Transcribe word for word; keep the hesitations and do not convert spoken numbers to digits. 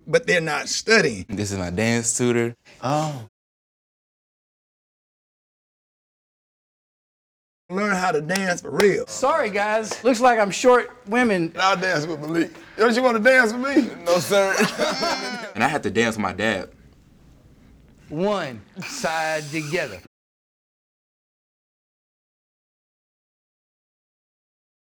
but they're not studying. This is my dance tutor. Oh. Learn how to dance for real. Sorry, guys. Looks like I'm short women. I'll dance with Malik. Don't you want to dance with me? No, sir. And I had to dance with my dad. One side together.